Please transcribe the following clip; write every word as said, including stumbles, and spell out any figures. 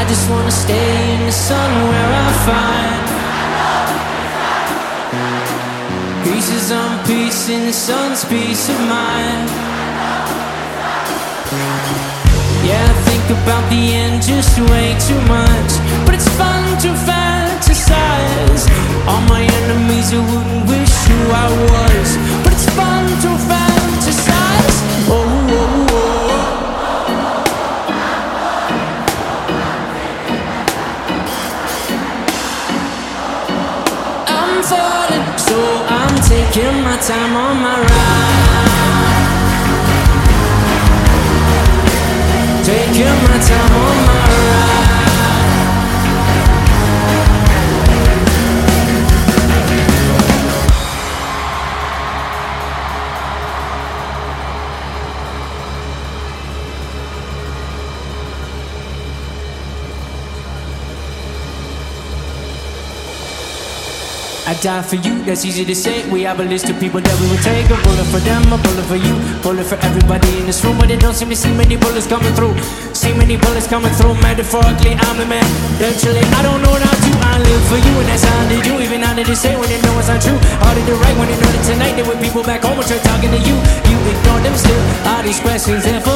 just wanna stay in the sun where I find pieces on peace in the sun's peace of mind. Yeah, I think about the end just way too much, but it's fun to fantasize. All my enemies who wouldn't wish who I was, but it's fun to fantasize. Oh, oh, oh. I'm falling, so I'm taking my time on my ride. Taking my time on my ride. I die for you, that's easy to say. We have a list of people that we would take. A bullet for them, a bullet for you, bullet for everybody in this room. But they don't seem to see many bullets coming through. See many bullets coming through. Metaphorically, I'm the man. Literally, I don't know what I do. I live for you, and that's how they do. Even how they say when they know it's not true. Harder to write when they know that tonight they were people back home, which are talking to you. You ignore them still. All these questions there for